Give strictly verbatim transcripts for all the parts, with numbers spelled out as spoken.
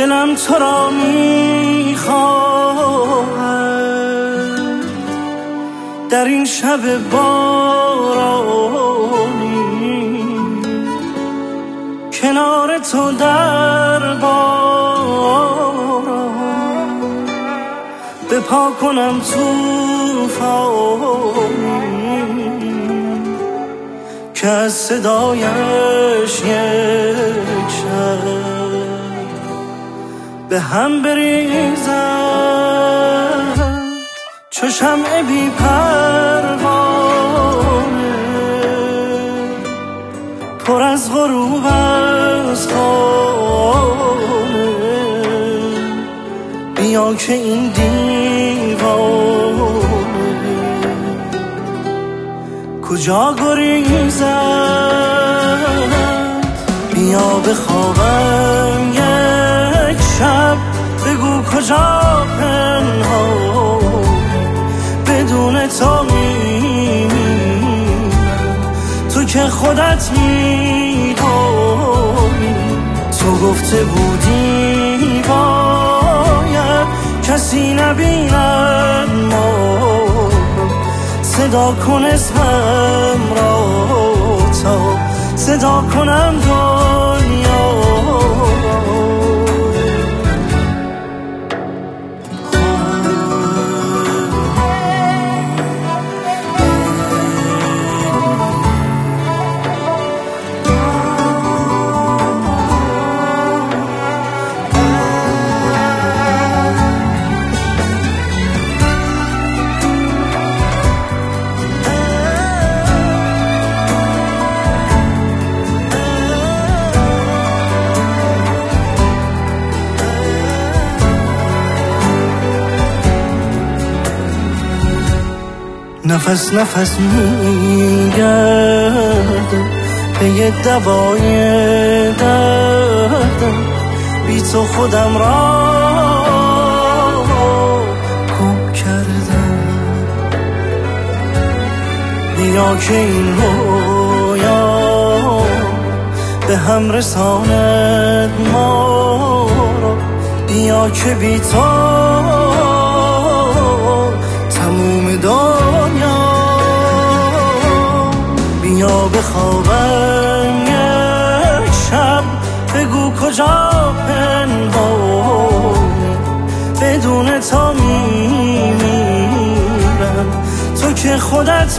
دلم تو را میخواهد در این شب بارانی، کنار تو در باران بپا کنم توفانی که از صدایش یک شب به هم بریزد چو شمع بی پروانه پر از غروب از خانه. بیا که این دیوانه کجا گریزد، بیا بخوابم یک شب، بگو کجا پنهان بدون تو میمیرم، تو که خودت میدانی. تو گفته بودی باید کسی نبیند ما، صدا کن اسمم را تا صدا کنم دنیا. نفس نفس میگردم به یه دوای دردم، بی تو خودم را گم کردم. بیا که این رویا به هم رساند ما را، بیا که بی تو تموم دنیا. بیا بخوابم یک شب، بگو کجا پنهانی بدون تو میمیرم، تو که خودت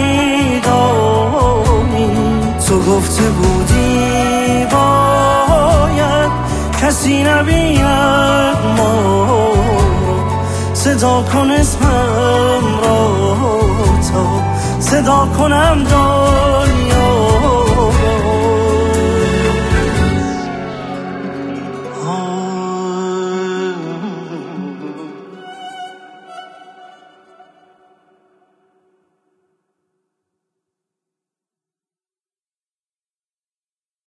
میدانی. تو گفته بودی باید کسی نبیند ما، صدا کن اسمم را تا صدا کنم دنیا.